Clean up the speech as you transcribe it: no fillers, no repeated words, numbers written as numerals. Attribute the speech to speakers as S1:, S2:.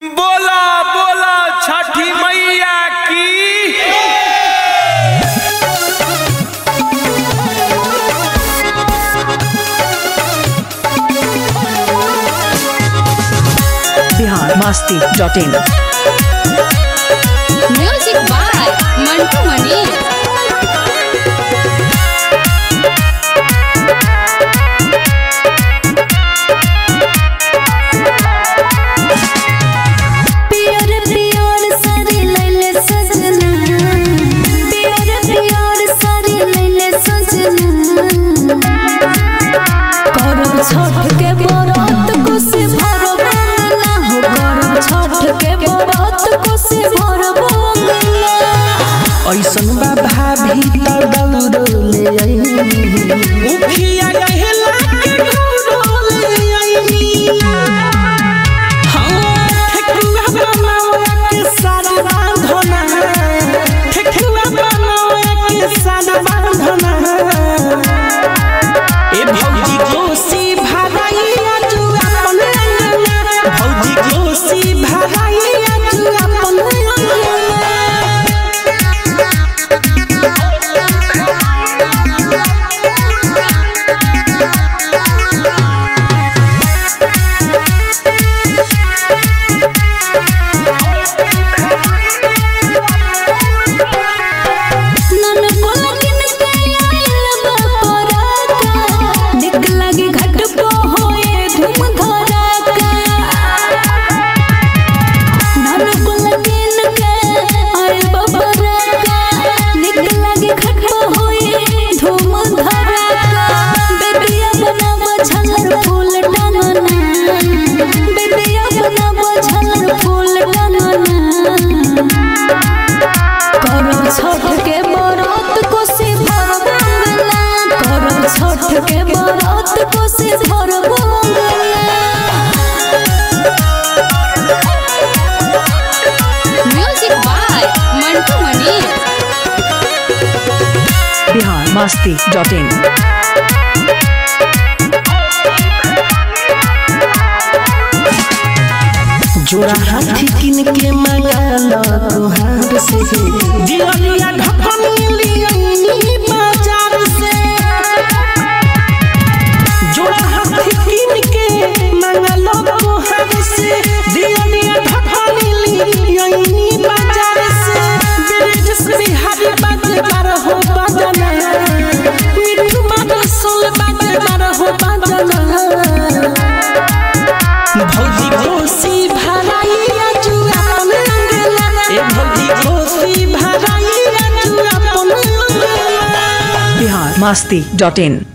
S1: बोला बोला छठी मैया की।
S2: biharmasti.in
S3: म्यूजिक बाय मंटू मनी।
S4: ऐसन बा भाभी तो दौड़ले उखिया कहला के दौड़ले ठेकुआ बनावे के सारा बांधना ठेकुआ बनावे के सारा बांधना ए भौजी कोसी भराइया तू अपन भौजी कोसी भराइया तू अपन के बरात को से भर
S3: music by Mantu Mani.
S2: biharmasti.in
S4: जोड़ा हाथी किन के मंगाला तोहार से दियलिया ढकनी लियनी बाजार से जोड़ा हाथी किन के मंगाला तोहार से दियलिया ढकनी लियनी बाजार से ब्रिज से हरी बात बार हो बजना मिठू बात सुन बात बार हो बजना भौजी कोसी भराइया तू अपन ए भौजी कोसी भराइया तू अपन
S2: biharmasti.in